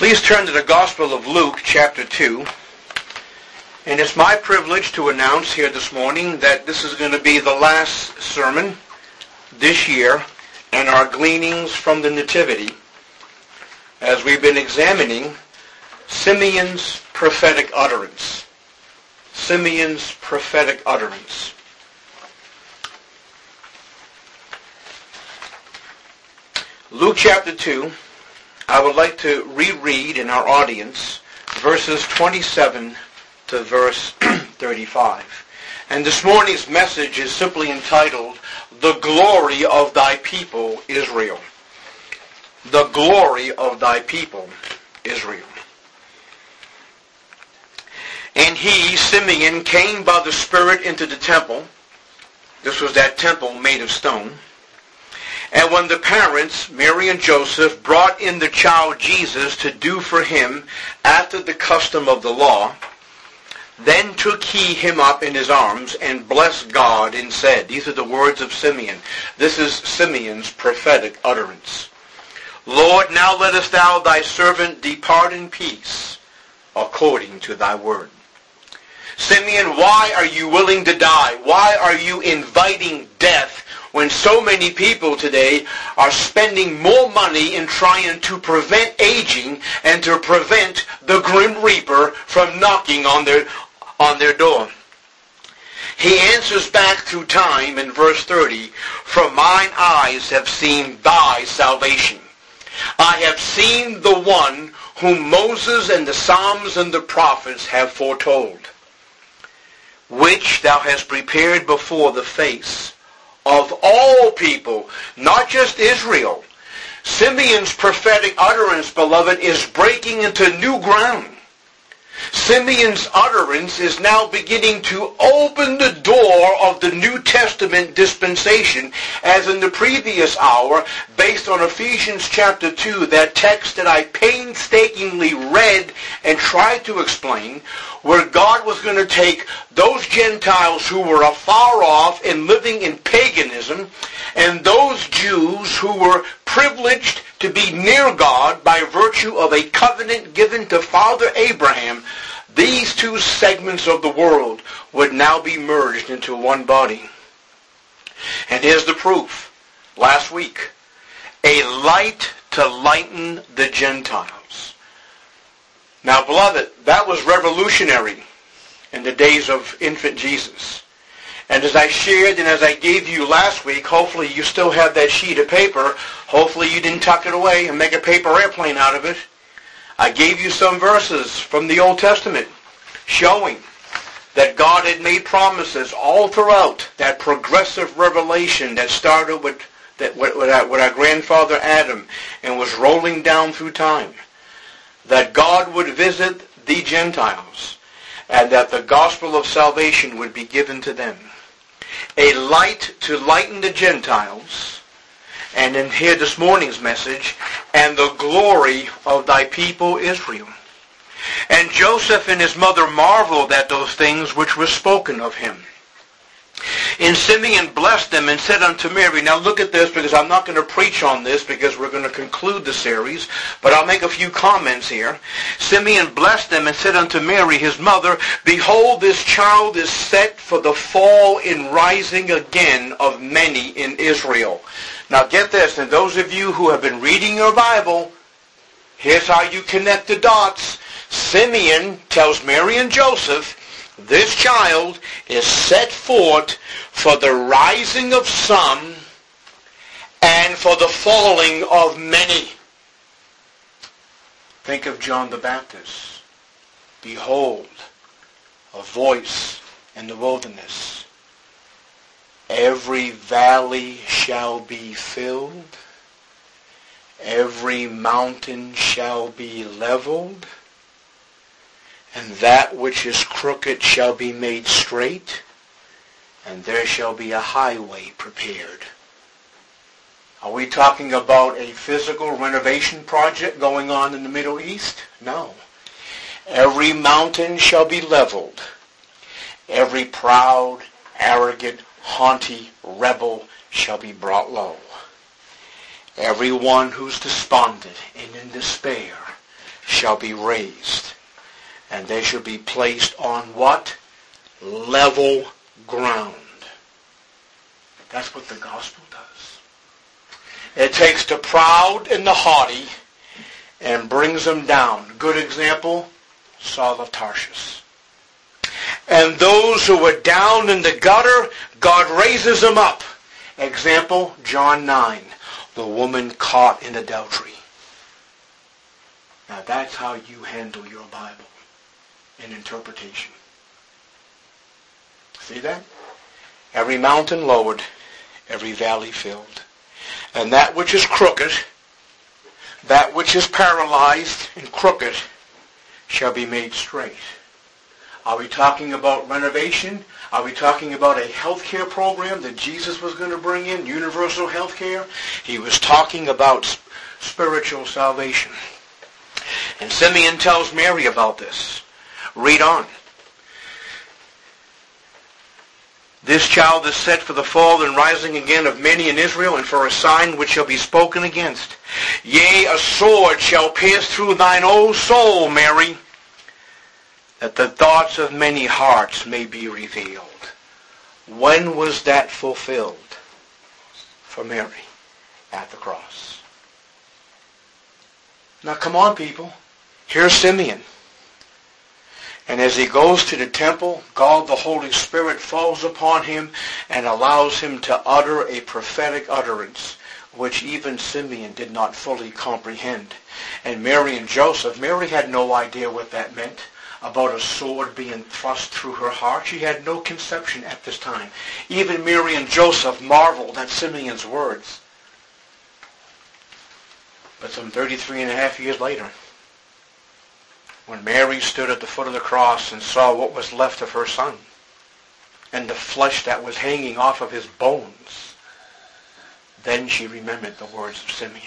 Please turn to the Gospel of Luke, chapter 2. And it's my privilege to announce here this morning that this is going to be the last sermon this year and our gleanings from the Nativity as we've been examining Simeon's prophetic utterance. Simeon's prophetic utterance. Luke chapter 2, I would like to reread in our audience verses 27 to verse 35. And this morning's message is simply entitled, The Glory of Thy People, Israel. The Glory of Thy People, Israel. And he, Simeon, came by the Spirit into the temple. This was that temple made of stone. And when the parents, Mary and Joseph, brought in the child Jesus to do for him after the custom of the law, then took he him up in his arms and blessed God and said, these are the words of Simeon. This is Simeon's prophetic utterance. Lord, now lettest thou thy servant depart in peace according to thy word. Simeon, why are you willing to die? Why are you inviting death when so many people today are spending more money in trying to prevent aging and to prevent the grim reaper from knocking on their door? He answers back through time in verse 30, For mine eyes have seen thy salvation. I have seen the one whom Moses and the Psalms and the prophets have foretold, which thou hast prepared before the face of all people, not just Israel. Simeon's prophetic utterance, beloved, is breaking into new ground. Simeon's utterance is now beginning to open the door of the New Testament dispensation, as in the previous hour, based on Ephesians chapter 2, that text that I painstakingly read and tried to explain, where God was going to take those Gentiles who were afar off and living in paganism, and those Jews who were privileged to be near God by virtue of a covenant given to Father Abraham. These two segments of the world would now be merged into one body. And here's the proof. Last week, a light to lighten the Gentiles. Now, beloved, that was revolutionary in the days of infant Jesus. And as I shared and as I gave you last week, hopefully you still have that sheet of paper. Hopefully you didn't tuck it away and make a paper airplane out of it. I gave you some verses from the Old Testament showing that God had made promises all throughout that progressive revelation that started with our grandfather Adam and was rolling down through time. That God would visit the Gentiles and that the gospel of salvation would be given to them. A light to lighten the Gentiles, and in here this morning's message, and the glory of thy people Israel. And Joseph and his mother marveled at those things which were spoken of him. And Simeon blessed them and said unto Mary, now look at this, because I'm not going to preach on this because we're going to conclude the series, but I'll make a few comments here. Simeon blessed them and said unto Mary, his mother, Behold, this child is set for the fall and rising again of many in Israel. Now get this, and those of you who have been reading your Bible, here's how you connect the dots. Simeon tells Mary and Joseph, this child is set forth for the rising of some and for the falling of many. Think of John the Baptist. Behold, a voice in the wilderness. Every valley shall be filled. Every mountain shall be leveled. And that which is crooked shall be made straight, and there shall be a highway prepared. Are we talking about a physical renovation project going on in the Middle East? No. Every mountain shall be leveled. Every proud, arrogant, haughty rebel shall be brought low. Everyone who's despondent and in despair shall be raised, and they shall be placed on what? Level ground. That's what the gospel does. It takes the proud and the haughty and brings them down. Good example, Saul of Tarshish. And those who were down in the gutter, God raises them up. Example, John 9, the woman caught in adultery. Now that's how you handle your Bible in interpretation. See that? Every mountain lowered, every valley filled. And that which is crooked, that which is paralyzed and crooked, shall be made straight. Are we talking about renovation? Are we talking about a health care program that Jesus was going to bring in, universal health care? He was talking about spiritual salvation. And Simeon tells Mary about this. Read on. This child is set for the fall and rising again of many in Israel, and for a sign which shall be spoken against. Yea, a sword shall pierce through thine own soul, Mary, that the thoughts of many hearts may be revealed. When was that fulfilled for Mary? At the cross. Now come on, people. Here's Simeon. And as he goes to the temple, God the Holy Spirit falls upon him and allows him to utter a prophetic utterance, which even Simeon did not fully comprehend. And Mary and Joseph, Mary had no idea what that meant, about a sword being thrust through her heart. She had no conception at this time. Even Mary and Joseph marveled at Simeon's words. But some 33 and a half years later, when Mary stood at the foot of the cross and saw what was left of her son and the flesh that was hanging off of his bones, then she remembered the words of Simeon.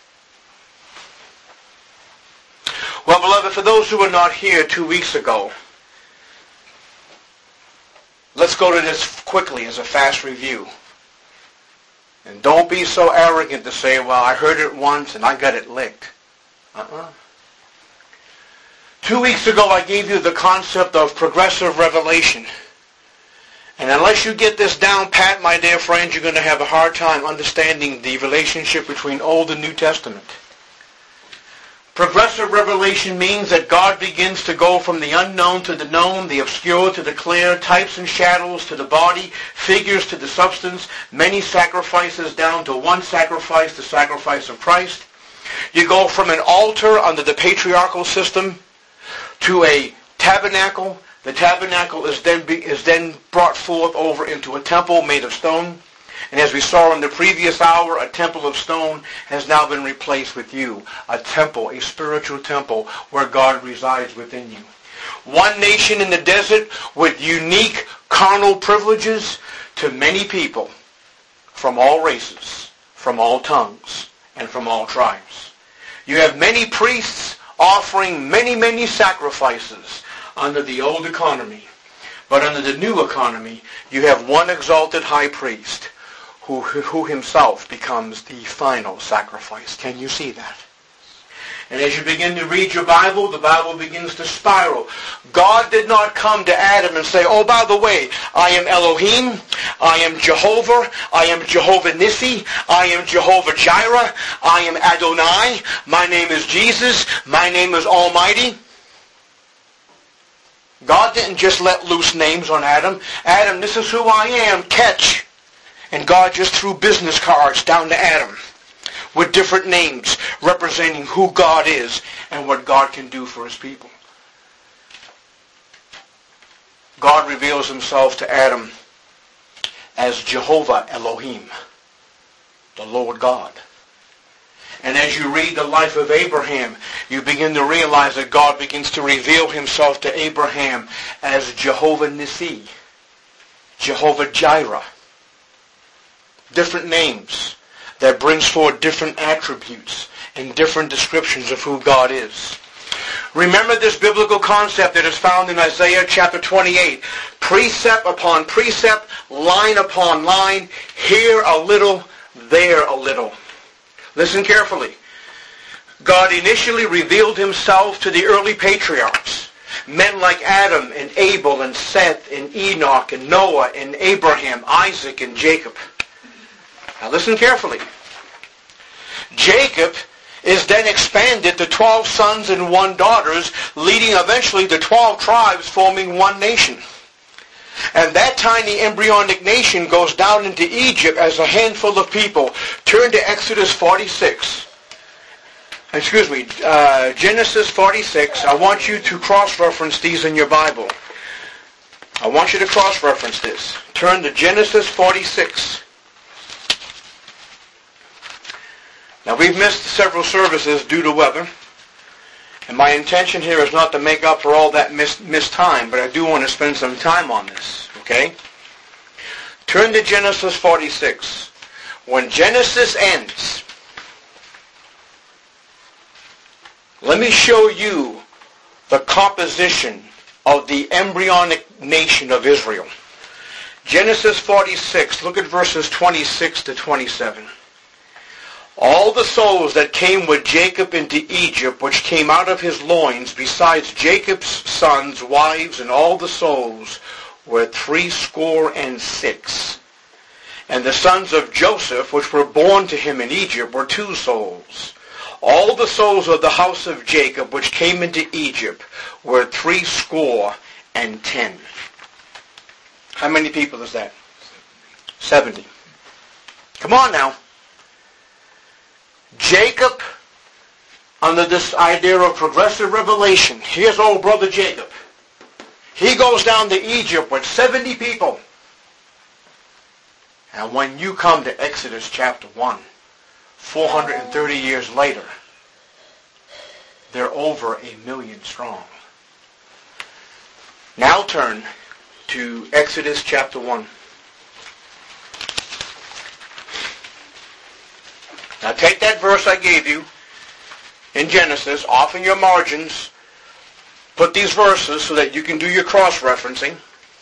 Well, beloved, for those who were not here 2 weeks ago, let's go to this quickly as a fast review. And don't be so arrogant to say, well, I heard it once and I got it licked. 2 weeks ago, I gave you the concept of progressive revelation. And unless you get this down pat, my dear friends, you're going to have a hard time understanding the relationship between Old and New Testament. Progressive revelation means that God begins to go from the unknown to the known, the obscure to the clear, types and shadows to the body, figures to the substance, many sacrifices down to one sacrifice, the sacrifice of Christ. You go from an altar under the patriarchal system to a tabernacle. The tabernacle is then brought forth over into a temple made of stone. And as we saw in the previous hour, a temple of stone has now been replaced with you. A temple, a spiritual temple where God resides within you. One nation in the desert with unique carnal privileges to many people from all races, from all tongues, and from all tribes. You have many priests offering many, many sacrifices under the old economy. But under the new economy, you have one exalted high priest who himself becomes the final sacrifice. Can you see that? And as you begin to read your Bible, the Bible begins to spiral. God did not come to Adam and say, oh, by the way, I am Elohim, I am Jehovah, I am Jehovah Nissi, I am Jehovah Jireh, I am Adonai, my name is Jesus, my name is Almighty. God didn't just let loose names on Adam. Adam, this is who I am, catch. And God just threw business cards down to Adam with different names representing who God is and what God can do for his people. God reveals himself to Adam as Jehovah Elohim, the Lord God. And as you read the life of Abraham, you begin to realize that God begins to reveal himself to Abraham as Jehovah Nissi, Jehovah Jireh. Different names that brings forth different attributes and different descriptions of who God is. Remember this biblical concept that is found in Isaiah chapter 28. Precept upon precept, line upon line, here a little, there a little. Listen carefully. God initially revealed himself to the early patriarchs, men like Adam and Abel and Seth and Enoch and Noah and Abraham, Isaac and Jacob. Now listen carefully. Jacob is then expanded to 12 sons and 1 daughters, leading eventually to 12 tribes forming one nation. And that tiny embryonic nation goes down into Egypt as a handful of people. Turn to Exodus 46. Genesis 46. I want you to cross-reference these in your Bible. I want you to cross-reference this. Turn to Genesis 46. Now, we've missed several services due to weather. And my intention here is not to make up for all that missed time, but I do want to spend some time on this, okay? Turn to Genesis 46. When Genesis ends, let me show you the composition of the embryonic nation of Israel. Genesis 46, look at verses 26 to 27. All the souls that came with Jacob into Egypt, which came out of his loins, besides Jacob's sons, wives, and all the souls, were 66. And the sons of Joseph, which were born to him in Egypt, were 2 souls. All the souls of the house of Jacob, which came into Egypt, were 70. How many people is that? 70. Come on now. Jacob, under this idea of progressive revelation, here's old brother Jacob. He goes down to Egypt with 70 people. And when you come to Exodus chapter 1, 430 years later, they're over 1 million strong. Now turn to Exodus chapter 1. Now take that verse I gave you in Genesis, off in your margins, put these verses so that you can do your cross-referencing.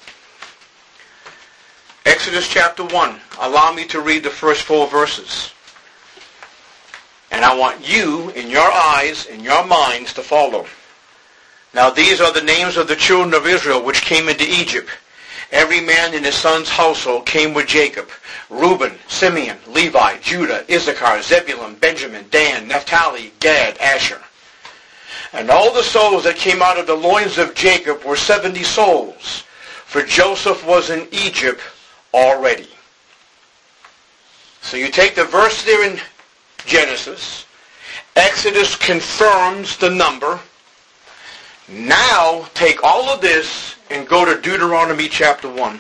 Exodus chapter 1. Allow me to read the first 4 verses. And I want you, in your eyes, in your minds, to follow. Now these are the names of the children of Israel which came into Egypt. Every man in his son's household came with Jacob. Reuben, Simeon, Levi, Judah, Issachar, Zebulun, Benjamin, Dan, Naphtali, Gad, Asher. And all the souls that came out of the loins of Jacob were 70 souls, for Joseph was in Egypt already. So you take the verse there in Genesis. Exodus confirms the number. Now take all of this and go to Deuteronomy chapter 1.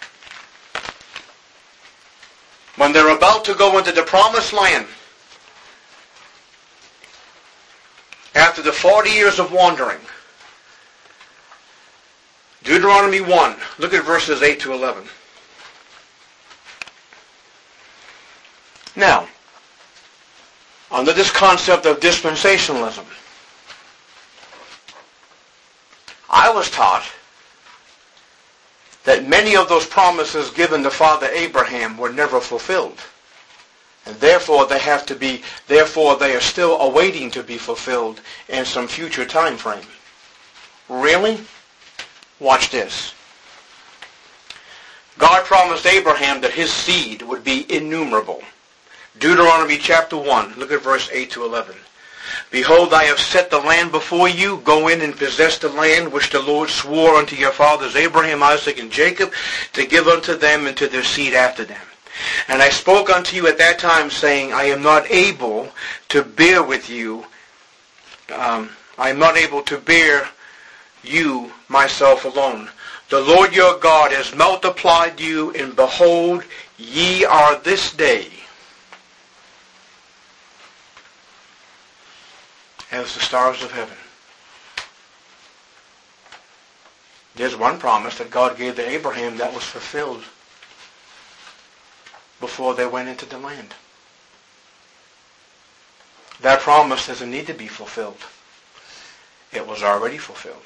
When they're about to go into the promised land, after the 40 years of wandering, Deuteronomy 1, look at verses 8 to 11. Now, under this concept of dispensationalism, I was taught that many of those promises given to Father Abraham were never fulfilled. And therefore they are still awaiting to be fulfilled in some future time frame. Really? Watch this. God promised Abraham that his seed would be innumerable. Deuteronomy chapter 1, look at verse 8 to 11. Behold, I have set the land before you. Go in and possess the land which the Lord swore unto your fathers Abraham, Isaac, and Jacob to give unto them and to their seed after them. And I spoke unto you at that time, saying, I am not able to bear with you. I am not able to bear you myself alone. The Lord your God has multiplied you, and behold, ye are this day as the stars of heaven. There's one promise that God gave to Abraham that was fulfilled before they went into the land. That promise doesn't need to be fulfilled. It was already fulfilled.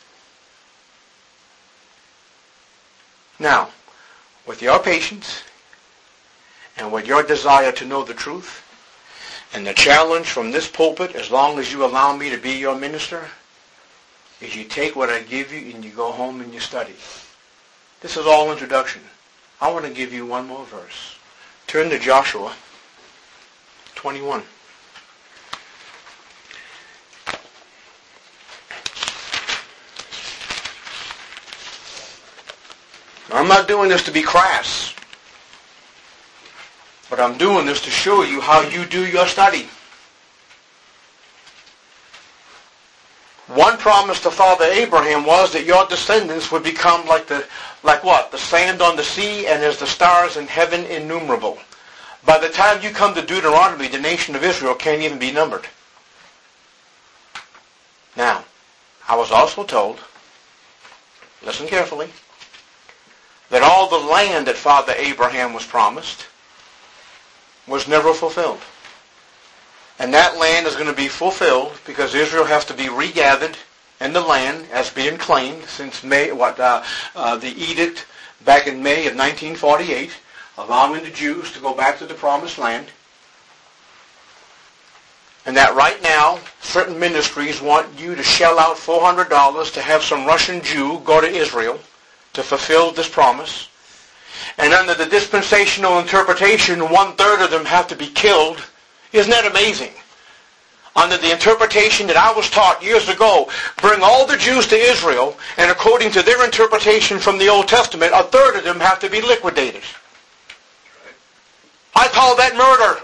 Now, with your patience and with your desire to know the truth, And the challenge from this pulpit, as long as you allow me to be your minister, is you take what I give you and you go home and you study. This is all introduction. I want to give you one more verse. Turn to Joshua 21. I'm not doing this to be crass, but I'm doing this to show you how you do your study. One promise to Father Abraham was that your descendants would become like what? The sand on the sea, and as the stars in heaven, innumerable. By the time you come to Deuteronomy, the nation of Israel can't even be numbered. Now, I was also told, listen carefully, that all the land that Father Abraham was promised was never fulfilled. And that land is going to be fulfilled because Israel has to be regathered in the land as being claimed since the edict back in May of 1948, allowing the Jews to go back to the promised land. And that right now, certain ministries want you to shell out $400 to have some Russian Jew go to Israel to fulfill this promise. And under the dispensational interpretation, 1/3 of them have to be killed. Isn't that amazing? Under the interpretation that I was taught years ago, bring all the Jews to Israel, and according to their interpretation from the Old Testament, 1/3 of them have to be liquidated. I call that murder.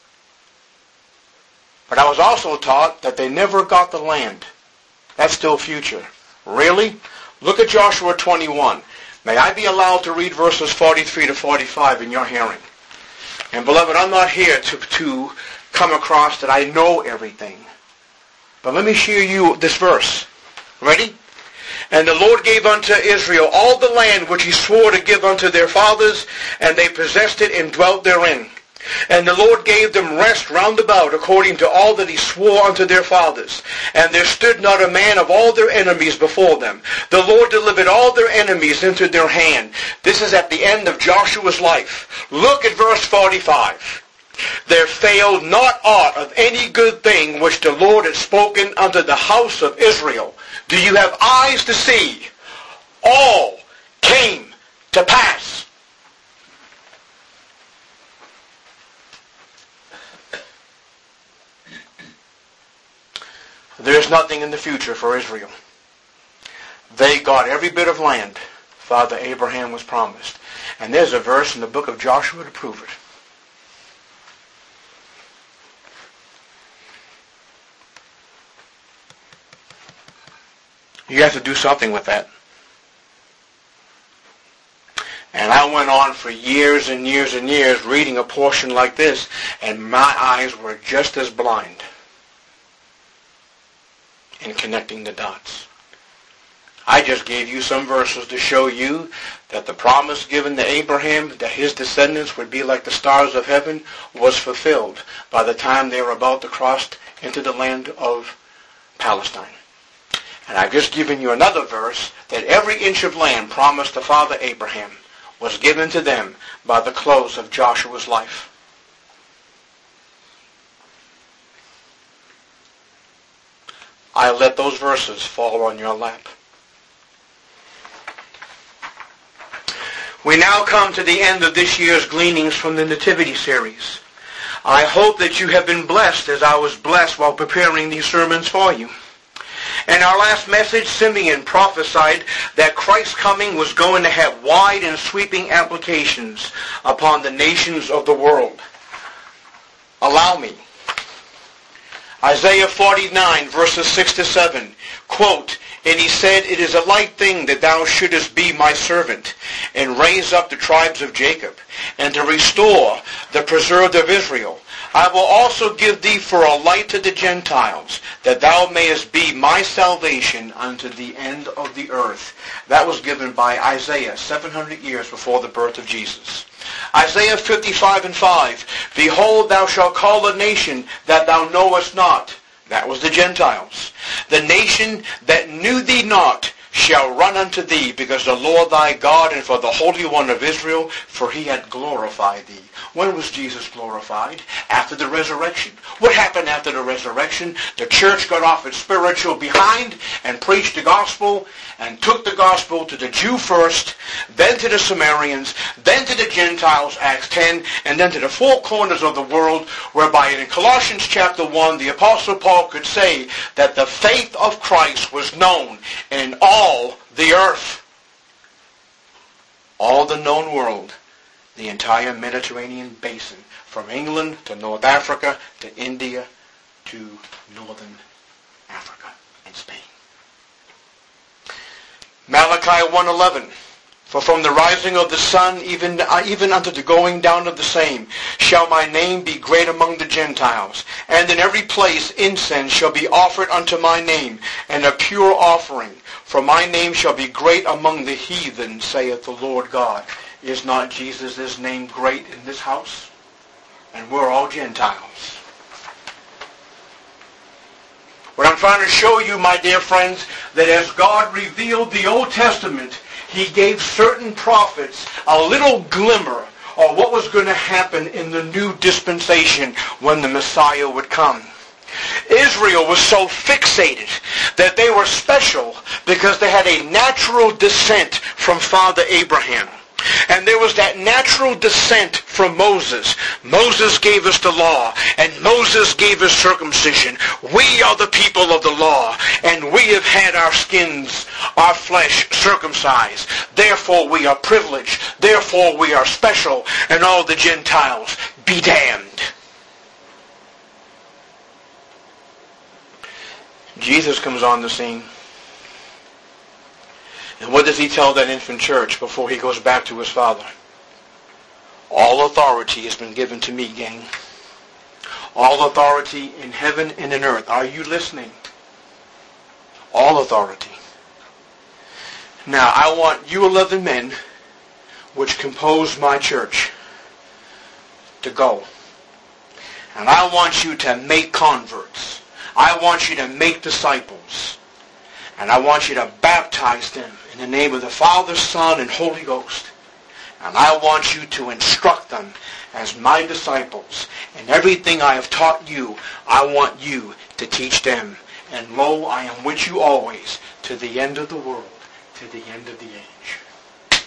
But I was also taught that they never got the land. That's still future. Really? Look at Joshua 21. May I be allowed to read verses 43 to 45 in your hearing? And beloved, I'm not here to come across that I know everything. But let me share you this verse. Ready? And the Lord gave unto Israel all the land which he swore to give unto their fathers, and they possessed it and dwelt therein. And the Lord gave them rest round about, according to all that he swore unto their fathers. And there stood not a man of all their enemies before them. The Lord delivered all their enemies into their hand. This is at the end of Joshua's life. Look at verse 45. There failed not aught of any good thing which the Lord had spoken unto the house of Israel. Do you have eyes to see? All came to pass. There's nothing in the future for Israel. They got every bit of land Father Abraham was promised. And there's a verse in the book of Joshua to prove it. You have to do something with that. And I went on for years and years and years reading a portion like this, and my eyes were just as blind in connecting the dots. I just gave you some verses to show you that the promise given to Abraham, that his descendants would be like the stars of heaven, was fulfilled by the time they were about to cross into the land of Palestine. And I've just given you another verse that every inch of land promised to Father Abraham was given to them by the close of Joshua's life. I let those verses fall on your lap. We now come to the end of this year's Gleanings from the Nativity series. I hope that you have been blessed as I was blessed while preparing these sermons for you. In our last message, Simeon prophesied that Christ's coming was going to have wide and sweeping applications upon the nations of the world. Allow me. Isaiah 49, verses 6 to 7, quote, "And he said, It is a light thing that thou shouldest be my servant, and raise up the tribes of Jacob, and to restore the preserved of Israel. I will also give thee for a light to the Gentiles, that thou mayest be my salvation unto the end of the earth." That was given by Isaiah 700 years before the birth of Jesus. Isaiah 55 and 5, "Behold, thou shalt call a nation that thou knowest not." That was the Gentiles. "The nation that knew thee not shall run unto thee, because the Lord thy God, and for the Holy One of Israel, for he hath glorified thee. When was Jesus glorified? After the resurrection. What happened after the resurrection? The church got off its spiritual behind and preached the gospel, and took the gospel to the Jew first, then to the Samaritans, then to the Gentiles, Acts 10, and then to the four corners of the world, whereby in Colossians chapter 1, the Apostle Paul could say that the faith of Christ was known in all the earth. All the known world, the entire Mediterranean basin, from England to North Africa to India to northern Africa and Spain. Malachi 1:11, for from the rising of the sun even unto the going down of the same shall my name be great among the Gentiles, and in every place incense shall be offered unto my name, and a pure offering. For my name shall be great among the heathen, saith the Lord God. Is not Jesus' name great in this house? And we're all Gentiles. What I'm trying to show you, my dear friends, that as God revealed the Old Testament, he gave certain prophets a little glimmer of what was going to happen in the new dispensation when the Messiah would come. Israel was so fixated that they were special because they had a natural descent from Father Abraham. And there was that natural descent from Moses. Moses gave us the law, and Moses gave us circumcision. We are the people of the law, and we have had our skins, our flesh circumcised. Therefore we are privileged. Therefore we are special, and all the Gentiles be damned. Jesus comes on the scene. And what does he tell that infant church before he goes back to his Father? All authority has been given to me, gang. All authority in heaven and in earth. Are you listening? All authority. Now, I want you 11 men, which compose my church, to go. And I want you to make converts. I want you to make disciples. And I want you to baptize them in the name of the Father, Son, and Holy Ghost. And I want you to instruct them as my disciples. And everything I have taught you, I want you to teach them. And lo, I am with you always, to the end of the world, to the end of the age.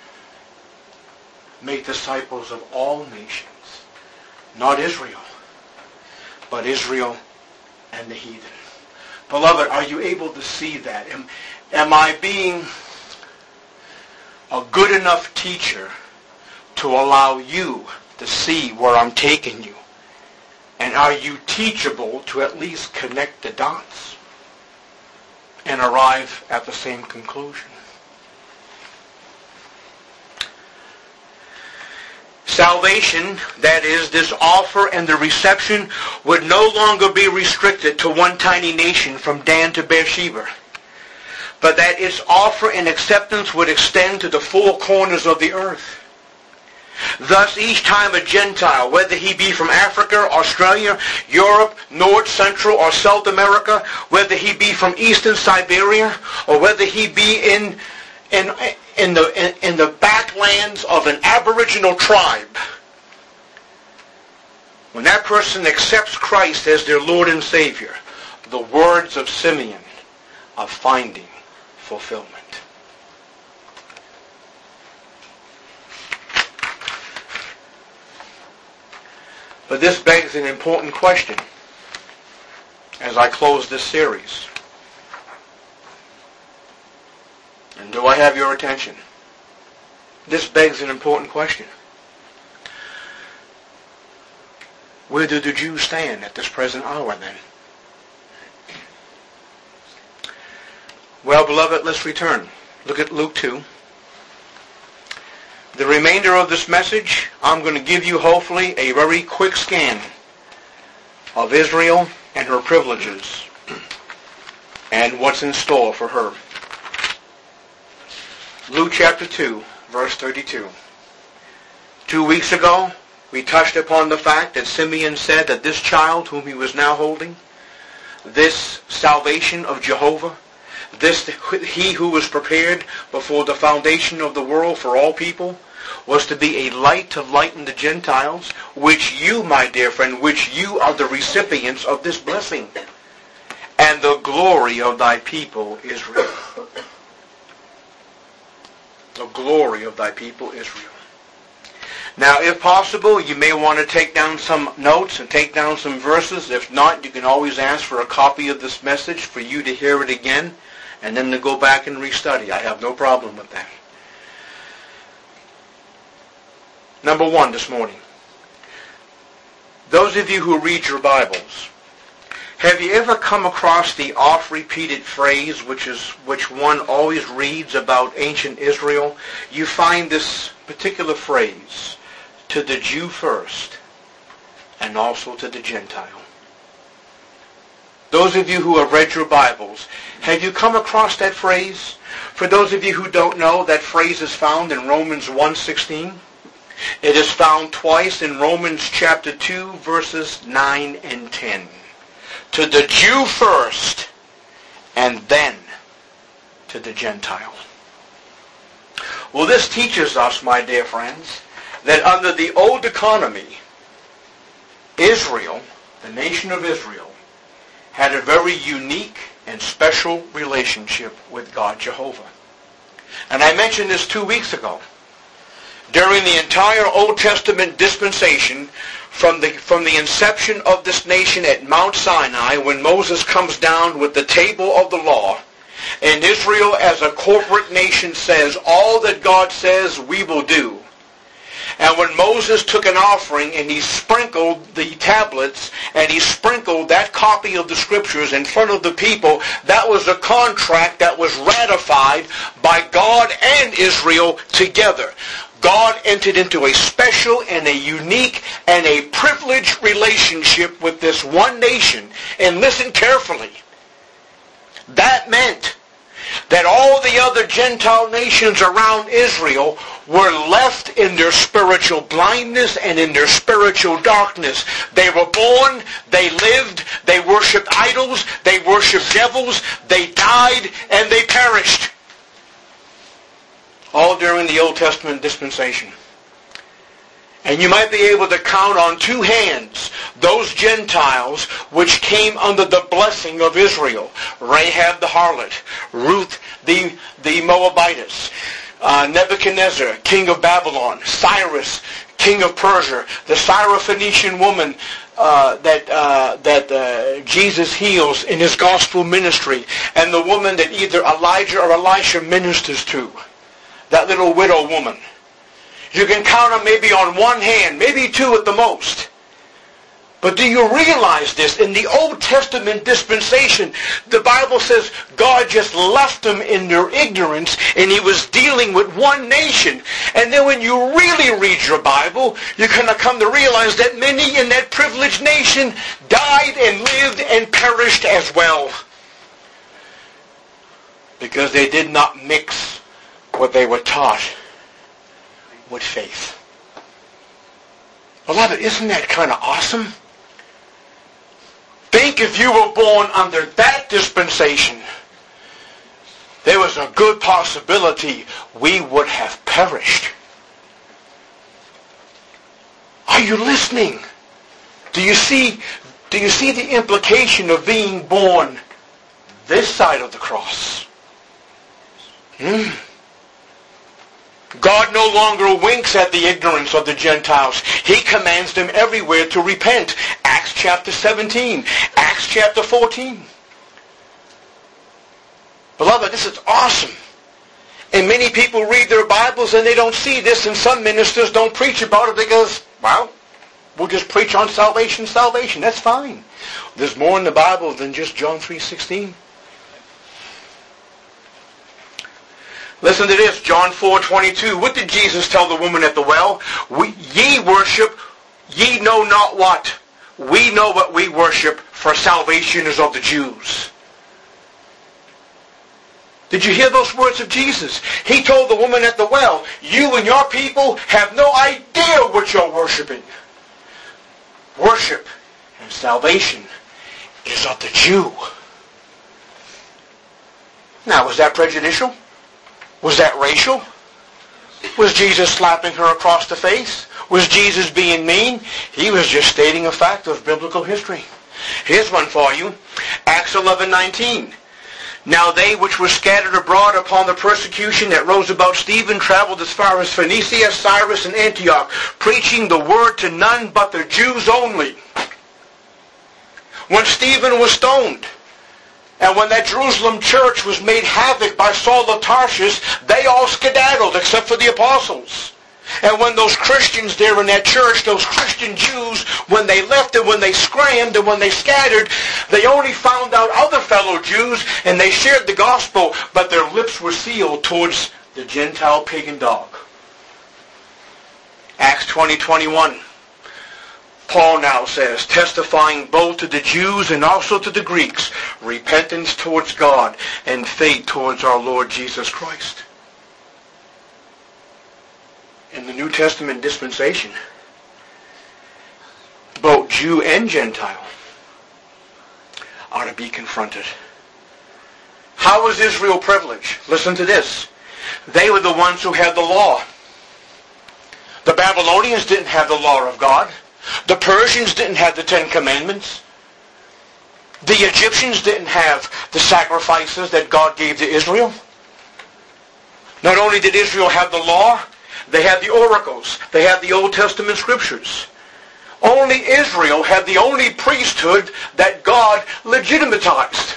Make disciples of all nations. Not Israel, but Israel and the heathen. Beloved, are you able to see that? Am I being a good enough teacher to allow you to see where I'm taking you? And are you teachable to at least connect the dots and arrive at the same conclusion? Salvation, that is, this offer and the reception, would no longer be restricted to one tiny nation from Dan to Beersheba, but that its offer and acceptance would extend to the four corners of the earth. Thus, each time a Gentile, whether he be from Africa, Australia, Europe, North, Central, or South America, whether he be from Eastern Siberia, or whether he be in the backlands of an Aboriginal tribe, when that person accepts Christ as their Lord and Savior, the words of Simeon are finding fulfillment. But this begs an important question as I close this series. And do I have your attention? This begs an important question. Where do the Jews stand at this present hour then? Well, beloved, let's return. Look at Luke 2. The remainder of this message, I'm going to give you hopefully a very quick scan of Israel and her privileges and what's in store for her. Luke chapter 2, verse 32. 2 weeks ago, we touched upon the fact that Simeon said that this child whom he was now holding, this salvation of Jehovah, he who was prepared before the foundation of the world for all people, was to be a light to lighten the Gentiles, which you, my dear friend, which you are the recipients of this blessing, and the glory of thy people Israel. The glory of thy people Israel. Now, if possible, you may want to take down some notes and take down some verses. If not, you can always ask for a copy of this message for you to hear it again and then to go back and restudy. I have no problem with that. Number one this morning. Those of you who read your Bibles, have you ever come across the oft-repeated phrase which one always reads about ancient Israel? You find this particular phrase, to the Jew first, and also to the Gentile. Those of you who have read your Bibles, have you come across that phrase? For those of you who don't know, that phrase is found in Romans 1:16. It is found twice in Romans chapter 2, verses 9 and 10. To the Jew first, and then to the Gentile. Well, this teaches us, my dear friends, that under the old economy, Israel, the nation of Israel, had a very unique and special relationship with God Jehovah. And I mentioned this 2 weeks ago. During the entire Old Testament dispensation, from the inception of this nation at Mount Sinai, when Moses comes down with the table of the law, and Israel as a corporate nation says, all that God says we will do. And when Moses took an offering and he sprinkled the tablets and he sprinkled that copy of the scriptures in front of the people, that was a contract that was ratified by God and Israel together. God entered into a special and a unique and a privileged relationship with this one nation. And listen carefully. That meant that all the other Gentile nations around Israel were left in their spiritual blindness and in their spiritual darkness. They were born, they lived, they worshipped idols, they worshipped devils, they died, and they perished. All during the Old Testament dispensation. And you might be able to count on two hands those Gentiles which came under the blessing of Israel. Rahab the harlot, Ruth the Moabitess, Nebuchadnezzar, king of Babylon, Cyrus, king of Persia, the Syrophoenician woman that Jesus heals in his gospel ministry, and the woman that either Elijah or Elisha ministers to. That little widow woman. You can count them maybe on one hand, maybe two at the most. But do you realize this? In the Old Testament dispensation, the Bible says God just left them in their ignorance and he was dealing with one nation. And then when you really read your Bible, you're going to come to realize that many in that privileged nation died and lived and perished as well. Because they did not mix what they were taught with faith. Beloved, isn't that kind of awesome? Think if you were born under that dispensation, there was a good possibility we would have perished. Are you listening? Do you see the implication of being born this side of the cross? God no longer winks at the ignorance of the Gentiles. He commands them everywhere to repent. Acts chapter 17. Acts chapter 14. Beloved, this is awesome. And many people read their Bibles and they don't see this, and some ministers don't preach about it because, well, we'll just preach on salvation. That's fine. There's more in the Bible than just John 3:16. Listen to this, John 4:22. What did Jesus tell the woman at the well? Ye worship, ye know not what. We know what we worship, for salvation is of the Jews. Did you hear those words of Jesus? He told the woman at the well, you and your people have no idea what you're worshiping. Worship and salvation is of the Jew. Now, was that prejudicial? Was that racial? Was Jesus slapping her across the face? Was Jesus being mean? He was just stating a fact of biblical history. Here's one for you. Acts 11:19. Now they which were scattered abroad upon the persecution that rose about Stephen traveled as far as Phoenicia, Cyrus, and Antioch, preaching the word to none but the Jews only. When Stephen was stoned, and when that Jerusalem church was made havoc by Saul of Tarsus, they all skedaddled except for the apostles. And when those Christians there in that church, those Christian Jews, when they left and when they scrammed and when they scattered, they only found out other fellow Jews and they shared the gospel, but their lips were sealed towards the Gentile pagan dog. Acts 20:21. Paul now says, testifying both to the Jews and also to the Greeks, repentance towards God and faith towards our Lord Jesus Christ. In the New Testament dispensation, both Jew and Gentile are to be confronted. How was Israel privileged? Listen to this. They were the ones who had the law. The Babylonians didn't have the law of God. The Persians didn't have the Ten Commandments. The Egyptians didn't have the sacrifices that God gave to Israel. Not only did Israel have the law, they had the oracles. They had the Old Testament scriptures. Only Israel had the only priesthood that God legitimatized.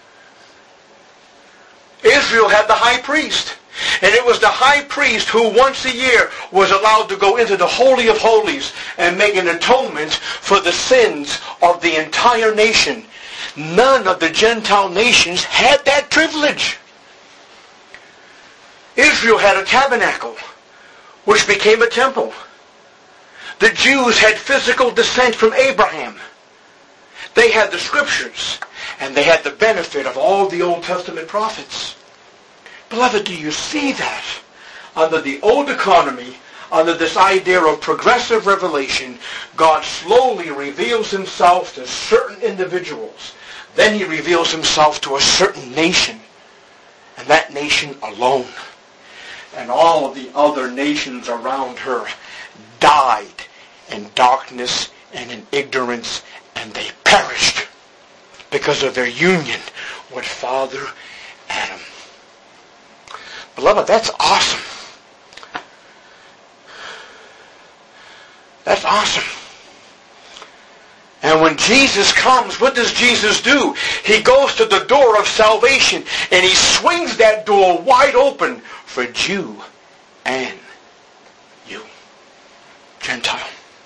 Israel had the high priest. And it was the high priest who once a year was allowed to go into the Holy of Holies and make an atonement for the sins of the entire nation. None of the Gentile nations had that privilege. Israel had a tabernacle, which became a temple. The Jews had physical descent from Abraham. They had the scriptures, and they had the benefit of all the Old Testament prophets. Beloved, do you see that? Under the old economy, under this idea of progressive revelation, God slowly reveals himself to certain individuals. Then he reveals himself to a certain nation, and that nation alone. And all of the other nations around her died in darkness and in ignorance, and they perished because of their union with Father Adam. Beloved, that's awesome. That's awesome. And when Jesus comes, what does Jesus do? He goes to the door of salvation and he swings that door wide open for Jew and you, Gentile.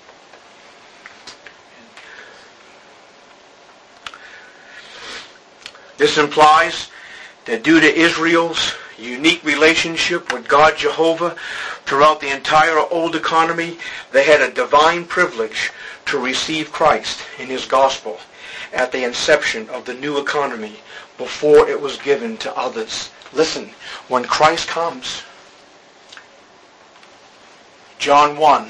This implies that due to Israel's unique relationship with God Jehovah throughout the entire old economy, they had a divine privilege to receive Christ in his gospel at the inception of the new economy before it was given to others. Listen, when Christ comes, John 1,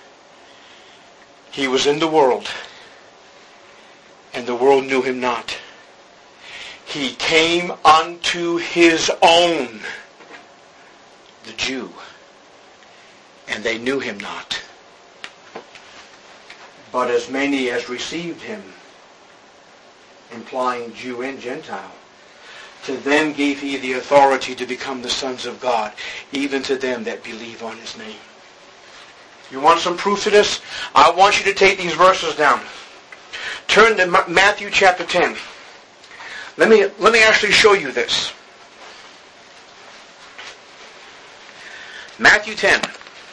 he was in the world, and the world knew him not. He came unto his own, the Jew, and they knew him not. But as many as received him, implying Jew and Gentile, to them gave he the authority to become the sons of God, even to them that believe on his name. You want some proof to this? I want you to take these verses down. Turn to Matthew chapter 10. Let me actually show you this. Matthew 10.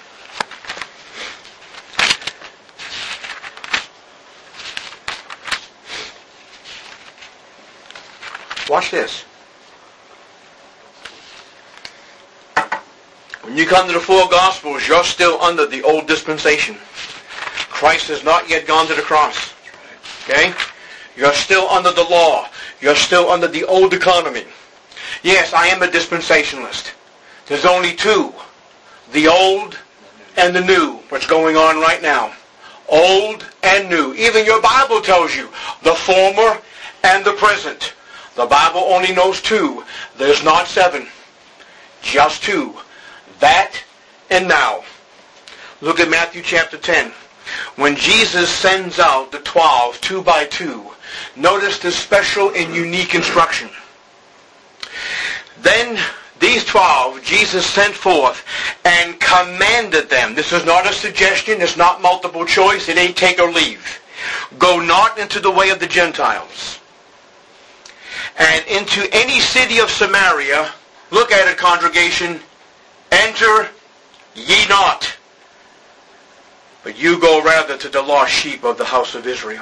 Watch this. When you come to the four Gospels, you're still under the old dispensation. Christ has not yet gone to the cross. Okay? You're still under the law. You're still under the old economy. Yes, I am a dispensationalist. There's only two. The old and the new. What's going on right now. Old and new. Even your Bible tells you the former and the present. The Bible only knows two. There's not seven. Just two. That and now. Look at Matthew chapter 10. When Jesus sends out the 12, 2 by 2, notice this special and unique instruction. Then these 12, Jesus sent forth and commanded them. This is not a suggestion. It's not multiple choice. It ain't take or leave. Go not into the way of the Gentiles. And into any city of Samaria, look at it, congregation, enter ye not. But you go rather to the lost sheep of the house of Israel.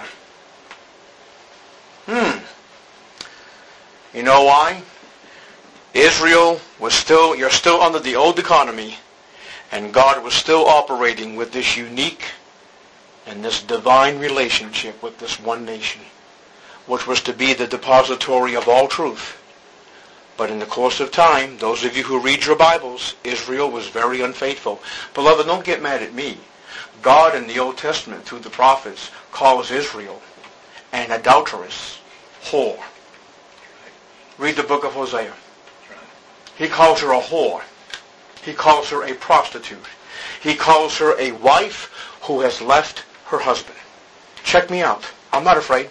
You know why? Israel was you're still under the old economy, and God was still operating with this unique and this divine relationship with this one nation, which was to be the depository of all truth. But in the course of time, those of you who read your Bibles, Israel was very unfaithful. Beloved, don't get mad at me. God in the Old Testament, through the prophets, calls Israel an adulteress, whore. Read the book of Hosea. He calls her a whore. He calls her a prostitute. He calls her a wife who has left her husband. Check me out. I'm not afraid.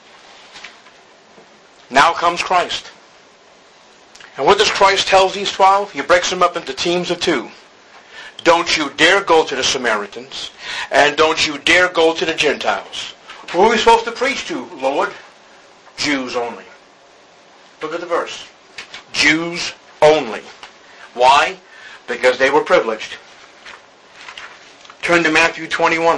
Now comes Christ. And what does Christ tell these 12? He breaks them up into teams of 2. Don't you dare go to the Samaritans, and don't you dare go to the Gentiles. Who are we supposed to preach to, Lord? Jews only. Look at the verse. Jews only. Why? Because they were privileged. Turn to Matthew 21.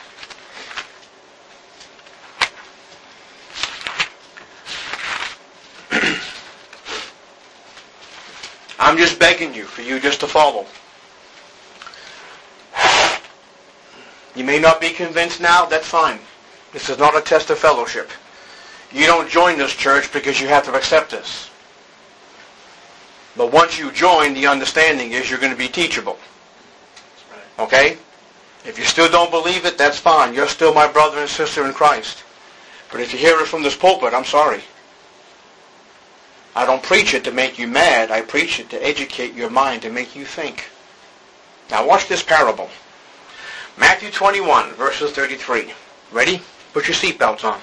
I'm just begging you for you just to follow. You may not be convinced now, that's fine. This is not a test of fellowship. You don't join this church because you have to accept this. But once you join, the understanding is you're going to be teachable. Okay? If you still don't believe it, that's fine. You're still my brother and sister in Christ. But if you hear it from this pulpit, I'm sorry. I don't preach it to make you mad. I preach it to educate your mind, to make you think. Now watch this parable. Matthew 21, verses 33. Ready? Put your seatbelts on.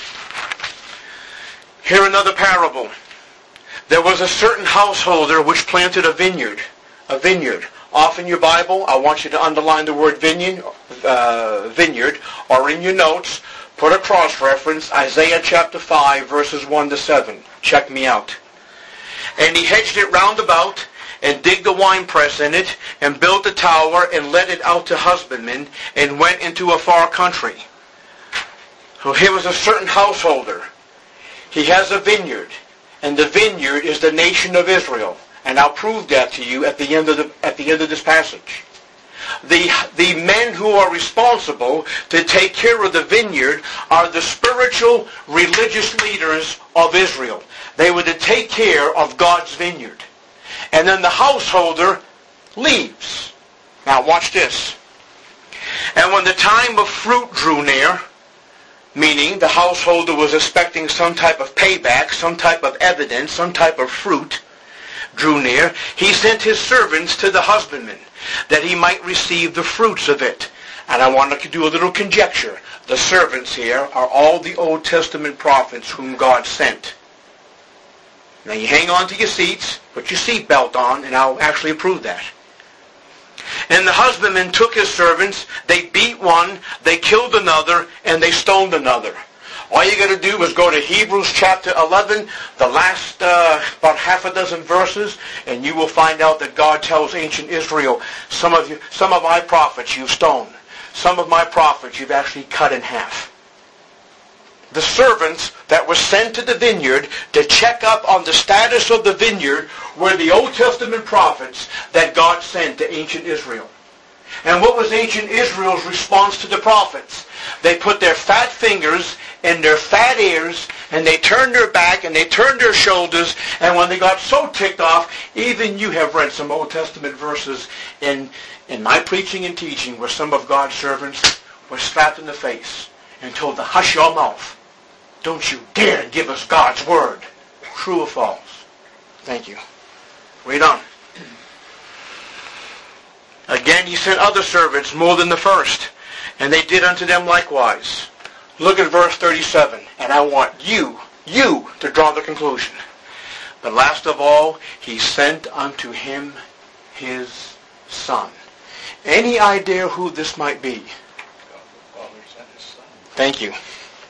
Hear another parable. There was a certain householder which planted a vineyard. A vineyard. Off in your Bible, I want you to underline the word vineyard, or in your notes, put a cross-reference, Isaiah chapter 5, verses 1 to 7. Check me out. And he hedged it round about, and digged a winepress in it, and built a tower, and let it out to husbandmen, and went into a far country. So here was a certain householder. He has a vineyard, and the vineyard is the nation of Israel. And I'll prove that to you at the end of this passage. The men who are responsible to take care of the vineyard are the spiritual, religious leaders of Israel. They were to take care of God's vineyard. And then the householder leaves. Now watch this. And when the time of fruit drew near, meaning the householder was expecting some type of payback, some type of evidence, some type of fruit, drew near, he sent his servants to the husbandman, that he might receive the fruits of it. And I want to do a little conjecture. The servants here are all the Old Testament prophets whom God sent. Now you hang on to your seats, put your seatbelt on, and I'll actually prove that. And the husbandman took his servants, they beat one, they killed another, and they stoned another. All you got to do is go to Hebrews chapter 11, the last about half a dozen verses, and you will find out that God tells ancient Israel, some of my prophets you've stoned. Some of my prophets you've actually cut in half. The servants that were sent to the vineyard to check up on the status of the vineyard were the Old Testament prophets that God sent to ancient Israel. And what was ancient Israel's response to the prophets? They put their fat fingers in their fat ears, and they turned their back, and they turned their shoulders, and when they got so ticked off, even you have read some Old Testament verses in my preaching and teaching where some of God's servants were slapped in the face and told to hush your mouth. Don't you dare give us God's word. True or false? Thank you. Read on. Again he sent other servants more than the first, and they did unto them likewise. Look at verse 37, and I want you to draw the conclusion. But last of all, he sent unto him his son. Any idea who this might be? Thank you.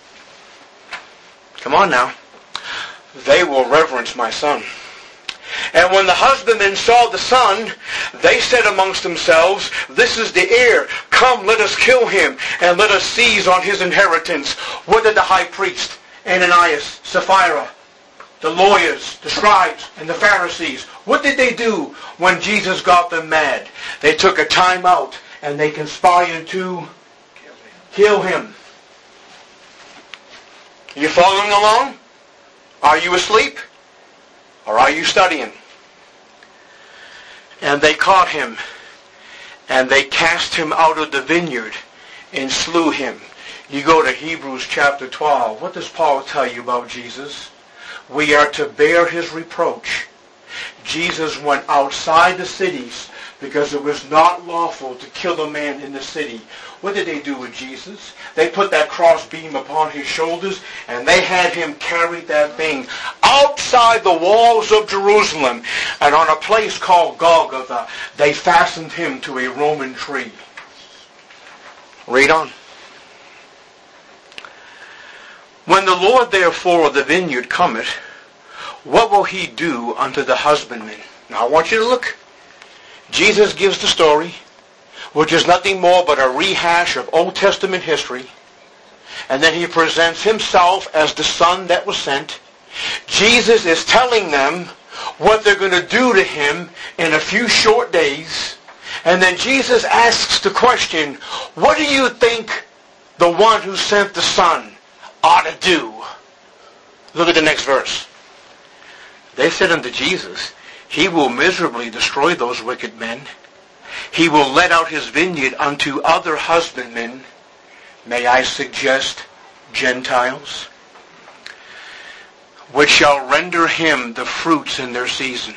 Come on now. They will reverence my son. And when the husbandmen saw the son, they said amongst themselves, This is the heir. Come, let us kill him, and let us seize on his inheritance. What did the high priest, Ananias, Sapphira, the lawyers, the scribes, and the Pharisees, what did they do when Jesus got them mad? They took a time out, and they conspired to kill him. Are you following along? Are you asleep? Or are you studying? And they caught him, and they cast him out of the vineyard, and slew him. You go to Hebrews chapter 12. What does Paul tell you about Jesus? We are to bear his reproach. Jesus went outside the cities because it was not lawful to kill a man in the city. What did they do with Jesus? They put that cross beam upon his shoulders, and they had him carry that thing outside the walls of Jerusalem. And on a place called Golgotha, they fastened him to a Roman tree. Read on. When the Lord therefore of the vineyard cometh, what will he do unto the husbandmen? Now I want you to look. Jesus gives the story, which is nothing more but a rehash of Old Testament history. And then he presents himself as the son that was sent. Jesus is telling them what they're going to do to him in a few short days. And then Jesus asks the question, what do you think the one who sent the son ought to do? Look at the next verse. They said unto Jesus, He will miserably destroy those wicked men. He will let out his vineyard unto other husbandmen. May I suggest Gentiles? Which shall render him the fruits in their season.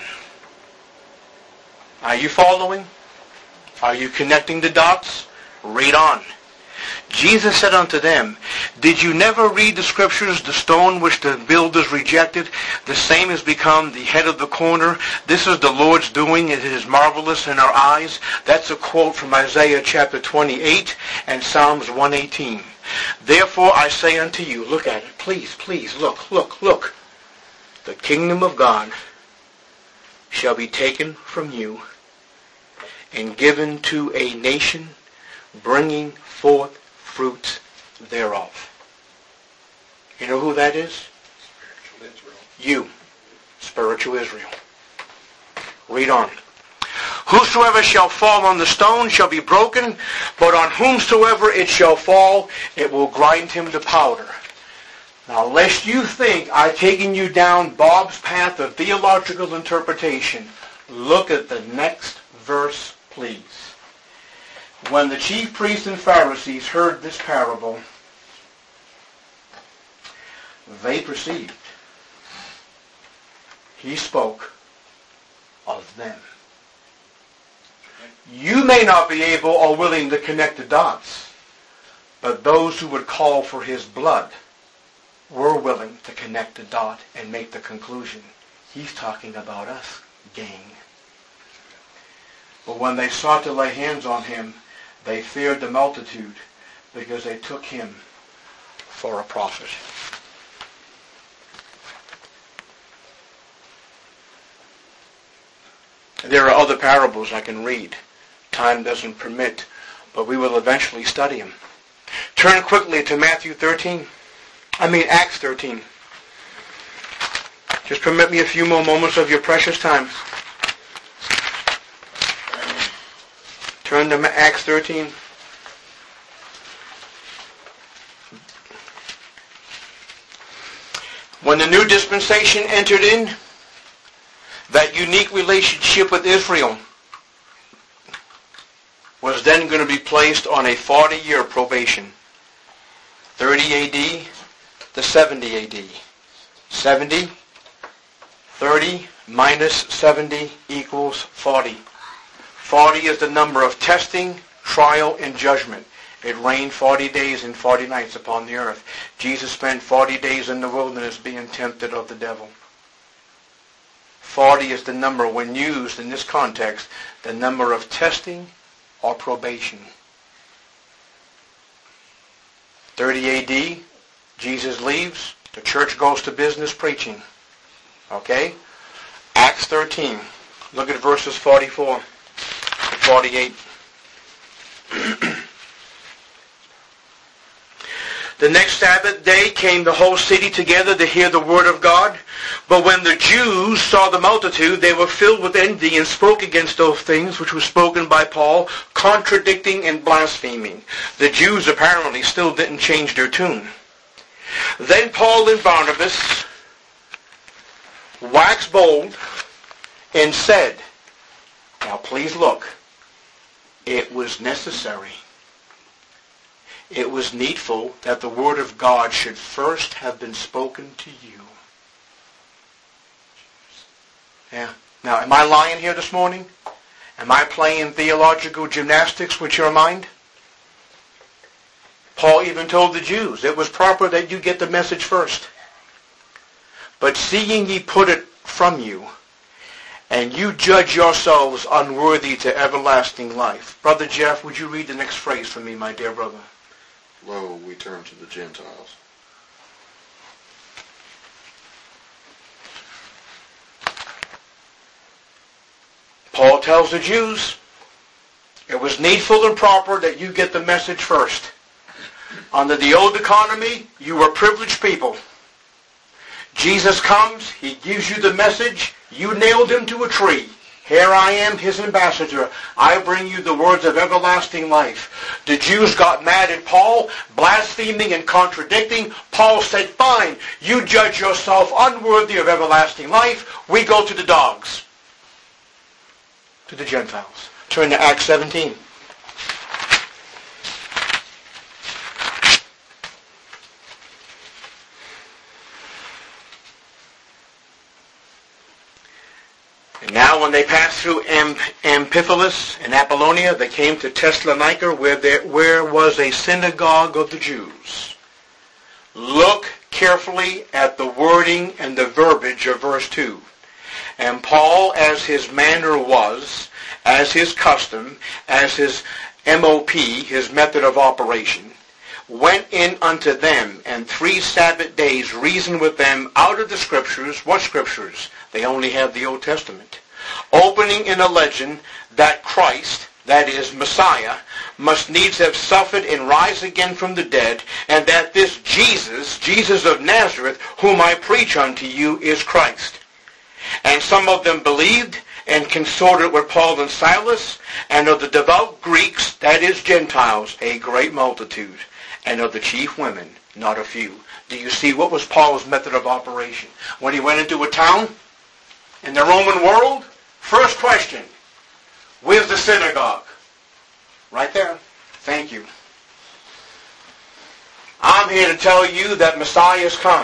Are you following? Are you connecting the dots? Read on. Jesus said unto them, Did you never read the scriptures? The stone which the builders rejected, the same has become the head of the corner. This is the Lord's doing. It is marvelous in our eyes. That's a quote from Isaiah chapter 28 and Psalms 118. Therefore I say unto you, look at it. Please, look. The kingdom of God shall be taken from you and given to a nation, bringing forth fruits thereof. You know who that is? Spiritual Israel. You, spiritual Israel. Read on. Whosoever shall fall on the stone shall be broken, but on whomsoever it shall fall, it will grind him to powder. Now, lest you think I've taken you down Bob's path of theological interpretation, look at the next verse, please. When the chief priests and Pharisees heard this parable, they perceived he spoke of them. You may not be able or willing to connect the dots, but those who would call for his blood were willing to connect the dot and make the conclusion. He's talking about us, gang. But when they sought to lay hands on him, they feared the multitude because they took him for a prophet. There are other parables I can read. Time doesn't permit, but we will eventually study them. Turn quickly to Acts 13. Just permit me a few more moments of your precious time. Turn to Acts 13. When the new dispensation entered in, that unique relationship with Israel was then going to be placed on a 40-year probation. 30 AD to 70 AD. 70 30 minus 70 equals 40. 40 is the number of testing, trial, and judgment. It rained 40 days and 40 nights upon the earth. Jesus spent 40 days in the wilderness being tempted of the devil. 40 is the number, when used in this context, the number of testing or probation. 30 AD, Jesus leaves. The church goes to business preaching. Okay? Acts 13. Look at verses 44 to 48. The next Sabbath day came the whole city together to hear the word of God. But when the Jews saw the multitude, they were filled with envy and spoke against those things which were spoken by Paul, contradicting and blaspheming. The Jews apparently still didn't change their tune. Then Paul and Barnabas waxed bold and said, now please look, it was necessary. It was needful that the word of God should first have been spoken to you. Yeah. Now, am I lying here this morning? Am I playing theological gymnastics with your mind? Paul even told the Jews, it was proper that you get the message first. But seeing ye put it from you, and you judge yourselves unworthy to everlasting life. Brother Jeff, would you read the next phrase for me, my dear brother? Lo, we turn to the Gentiles. Paul tells the Jews, it was needful and proper that you get the message first. Under the old economy, you were privileged people. Jesus comes, he gives you the message, you nailed him to a tree. Here I am, his ambassador. I bring you the words of everlasting life. The Jews got mad at Paul, blaspheming and contradicting. Paul said, fine, you judge yourself unworthy of everlasting life. We go to the dogs, to the Gentiles. Turn to Acts 17. Now when they passed through Amphipolis and Apollonia, they came to Thessalonica, where was a synagogue of the Jews. Look carefully at the wording and the verbiage of verse 2. And Paul, as his manner was, as his custom, as his MOP, his method of operation, went in unto them, and 3 Sabbath days reasoned with them out of the Scriptures. What Scriptures? They only have the Old Testament. Opening in a legend that Christ, that is, Messiah, must needs have suffered and rise again from the dead, and that this Jesus of Nazareth, whom I preach unto you, is Christ. And some of them believed and consorted with Paul and Silas, and of the devout Greeks, that is, Gentiles, a great multitude, and of the chief women, not a few. Do you see what was Paul's method of operation? When he went into a town in the Roman world, first question, where's the synagogue? Right there. Thank you. I'm here to tell you that Messiah has come.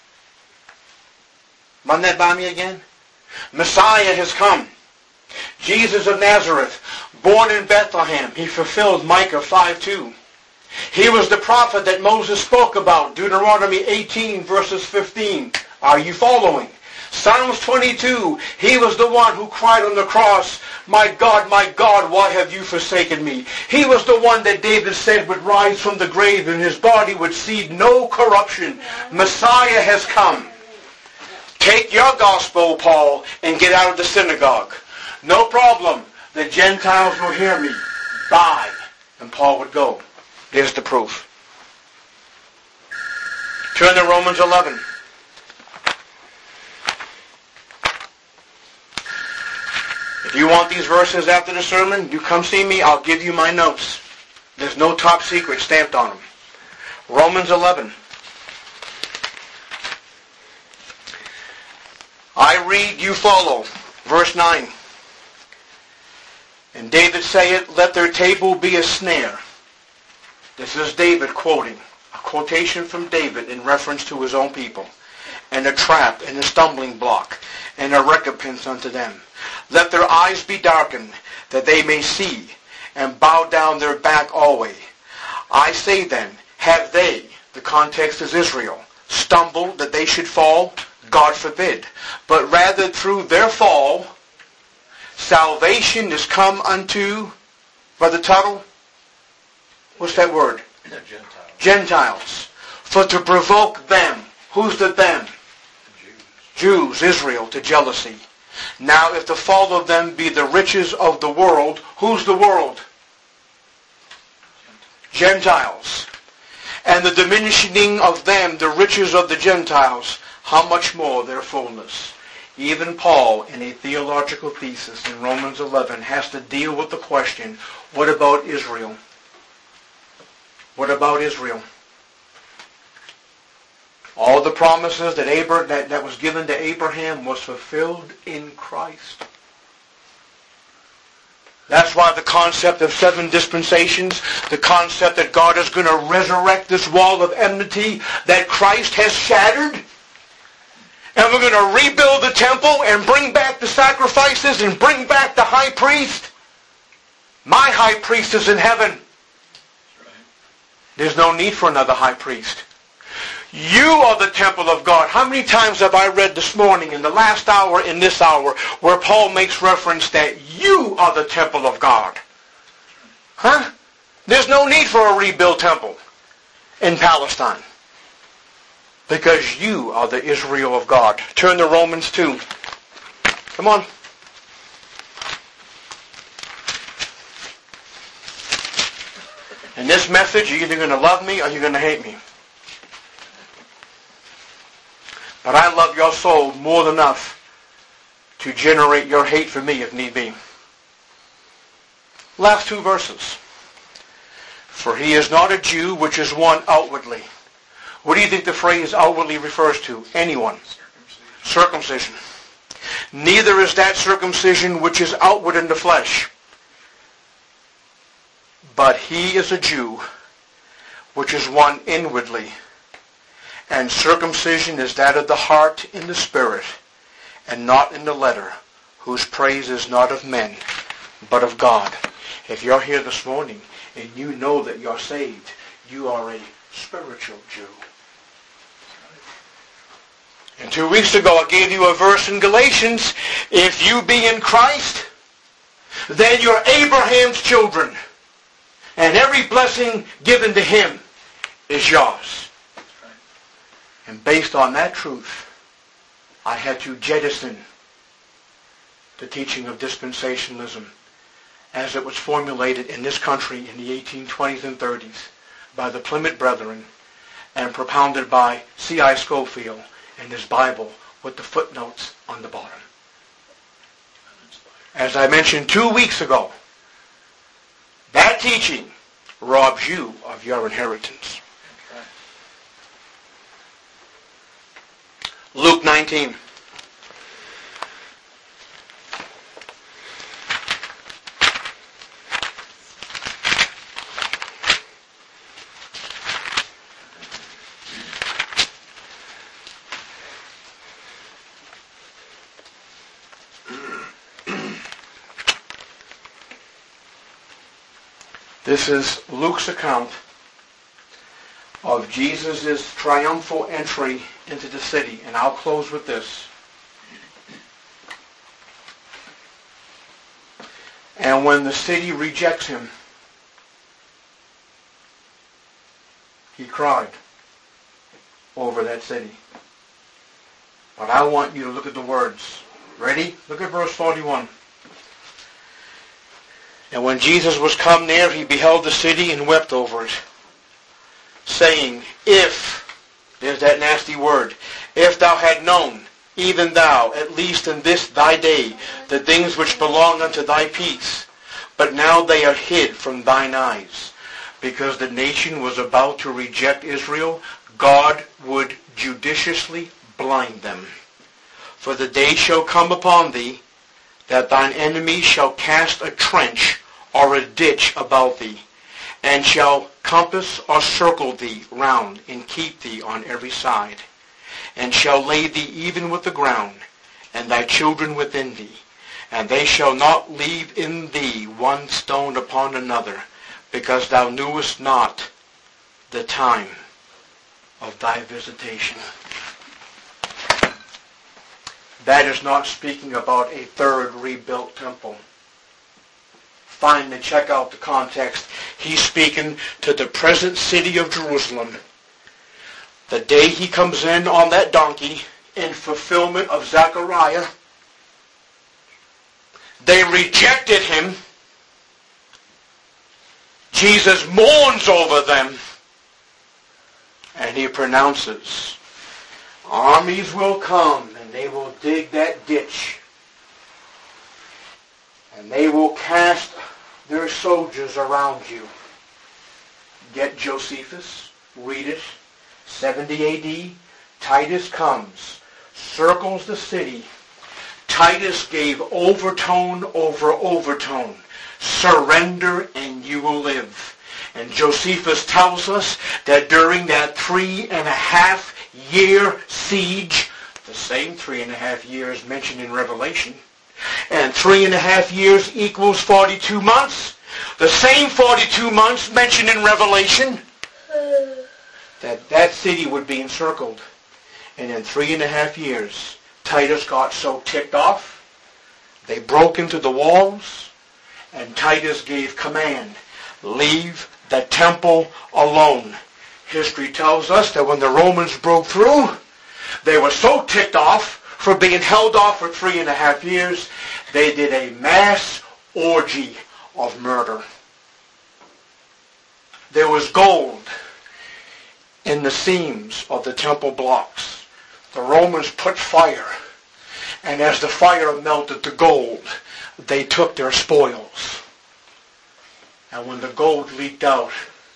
Run that by me again. Messiah has come. Jesus of Nazareth, born in Bethlehem. He fulfilled Micah 5:2. He was the prophet that Moses spoke about, Deuteronomy 18 verses 15. Are you following? Psalms 22, he was the one who cried on the cross, my God, why have you forsaken me? He was the one that David said would rise from the grave and his body would see no corruption. Messiah has come. Take your gospel, Paul, and get out of the synagogue. No problem. The Gentiles will hear me. Bye. And Paul would go. There's the proof. Turn to Romans 11. If you want these verses after the sermon, you come see me. I'll give you my notes. There's no top secret stamped on them. Romans 11. I read, you follow. Verse 9. And David saith, let their table be a snare. This is David quoting. A quotation from David in reference to his own people. and a trap, and a stumbling block, and a recompense unto them. Let their eyes be darkened, that they may see, and bow down their back always. I say then, have they, the context is Israel, stumbled that they should fall? God forbid. But rather through their fall, salvation is come unto, Brother Tuttle, what's that word? Gentiles. Gentiles. For to provoke them. Who's the them? The Jews. Jews, Israel, to jealousy. Now if the fall of them be the riches of the world, who's the world? Gentiles. And the diminishing of them, the riches of the Gentiles, how much more their fullness? Even Paul, in a theological thesis in Romans 11, has to deal with the question, what about Israel? What about Israel? All the promises that was given to Abraham was fulfilled in Christ. That's why the concept of 7 dispensations, the concept that God is going to resurrect this wall of enmity that Christ has shattered, and we're going to rebuild the temple and bring back the sacrifices and bring back the high priest. My high priest is in heaven. There's no need for another high priest. You are the temple of God. How many times have I read this morning, in the last hour, in this hour, where Paul makes reference that you are the temple of God? Huh? There's no need for a rebuilt temple in Palestine, because you are the Israel of God. Turn to Romans 2. Come on. In this message, you're either going to love me or you're going to hate me. But I love your soul more than enough to generate your hate for me if need be. Last 2 verses. For he is not a Jew which is one outwardly. What do you think the phrase outwardly refers to? Anyone. Circumcision. Neither is that circumcision which is outward in the flesh. But he is a Jew which is one inwardly. And circumcision is that of the heart in the spirit, and not in the letter, whose praise is not of men, but of God. If you're here this morning and you know that you're saved, you are a spiritual Jew. And 2 weeks ago I gave you a verse in Galatians. If you be in Christ, then you're Abraham's children. And every blessing given to him is yours. And based on that truth, I had to jettison the teaching of dispensationalism as it was formulated in this country in the 1820s and 30s by the Plymouth Brethren and propounded by C.I. Scofield in his Bible with the footnotes on the bottom. As I mentioned 2 weeks ago, that teaching robs you of your inheritance. Luke 19. This is Luke's account of Jesus' triumphal entry into the city. And I'll close with this. And when the city rejects him, he cried over that city. But I want you to look at the words. Ready? Look at verse 41. And when Jesus was come near, he beheld the city and wept over it, saying, if, there's that nasty word, if thou had known, even thou, at least in this thy day, the things which belong unto thy peace, but now they are hid from thine eyes. Because the nation was about to reject Israel, God would judiciously blind them. For the day shall come upon thee, that thine enemy shall cast a trench or a ditch about thee, and shall compass or circle thee round, and keep thee on every side. and shall lay thee even with the ground, and thy children within thee. And they shall not leave in thee one stone upon another, because thou knewest not the time of thy visitation. That is not speaking about a third rebuilt temple. Finally, check out the context. He's speaking to the present city of Jerusalem. The day he comes in on that donkey, in fulfillment of Zechariah, they rejected him. Jesus mourns over them. And he pronounces, armies will come and they will dig that ditch. And they will cast their soldiers around you. Get Josephus, read it. 70 A.D., Titus comes, circles the city. Titus gave overtone over overtone. Surrender and you will live. And Josephus tells us that during that 3.5 year siege, the same 3.5 years mentioned in Revelation, and 3.5 years equals 42 months, the same 42 months mentioned in Revelation, that city would be encircled. And in 3.5 years, Titus got so ticked off, they broke into the walls, and Titus gave command, leave the temple alone. History tells us that when the Romans broke through, they were so ticked off for being held off for 3.5 years, they did a mass orgy of murder. There was gold in the seams of the temple blocks. The Romans put fire, and as the fire melted the gold, they took their spoils. And when the gold leaked out,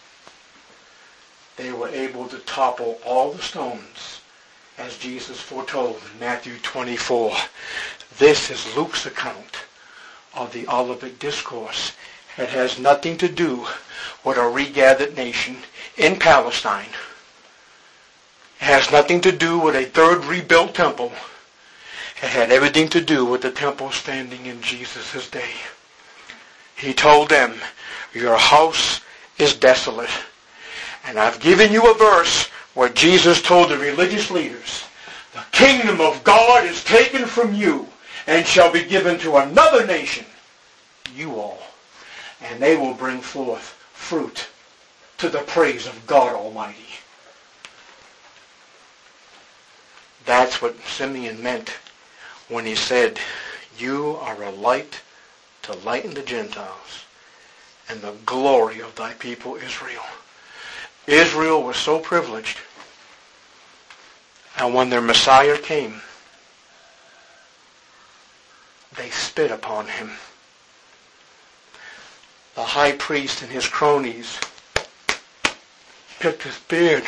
they were able to topple all the stones, as Jesus foretold in Matthew 24. This is Luke's account of the Olivet Discourse. It has nothing to do with a regathered nation in Palestine. It has nothing to do with a third rebuilt temple. It had everything to do with the temple standing in Jesus' day. He told them, your house is desolate. And I've given you a verse where Jesus told the religious leaders, the kingdom of God is taken from you and shall be given to another nation, you all, and they will bring forth fruit to the praise of God Almighty. That's what Simeon meant when he said, you are a light to lighten the Gentiles and the glory of thy people Israel. Israel was so privileged. And when their Messiah came, they spit upon him. The high priest and his cronies picked his beard.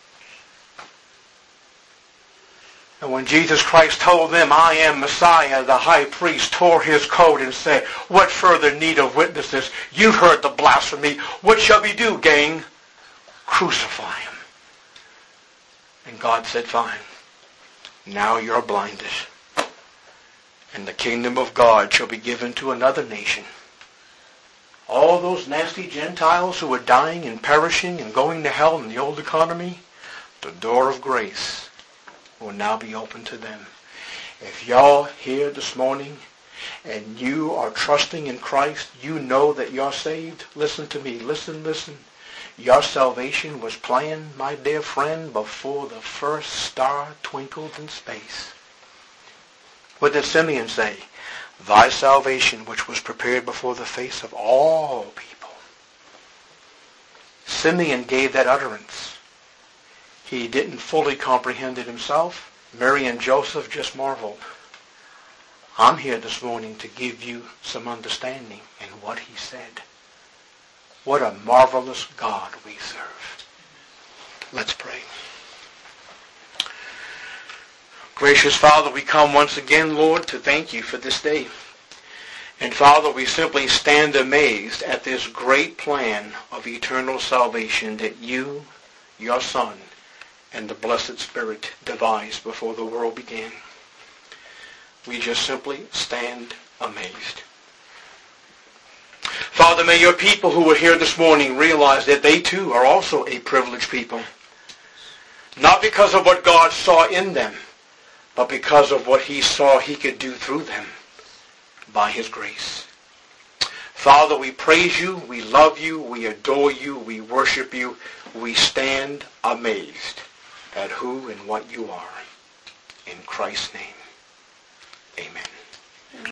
And when Jesus Christ told them, I am Messiah, the high priest tore his coat and said, what further need of witnesses? You've heard the blasphemy. What shall we do, gang? Crucify him. And God said, fine. Now you're blinded. And the kingdom of God shall be given to another nation. All those nasty Gentiles who were dying and perishing and going to hell in the old economy, the door of grace will now be open to them. If y'all here this morning and you are trusting in Christ, you know that you're saved. Listen to me. Listen. Your salvation was planned, my dear friend, before the first star twinkled in space. What did Simeon say? Thy salvation, which was prepared before the face of all people. Simeon gave that utterance. He didn't fully comprehend it himself. Mary and Joseph just marveled. I'm here this morning to give you some understanding in what he said. What a marvelous God we serve. Let's pray. Gracious Father, we come once again, Lord, to thank you for this day. And Father, we simply stand amazed at this great plan of eternal salvation that you, your Son, and the blessed Spirit devised before the world began. We just simply stand amazed. Father, may your people who are here this morning realize that they too are also a privileged people. Not because of what God saw in them, but because of what he saw he could do through them by his grace. Father, we praise you, we love you, we adore you, we worship you. We stand amazed at who and what you are. In Christ's name.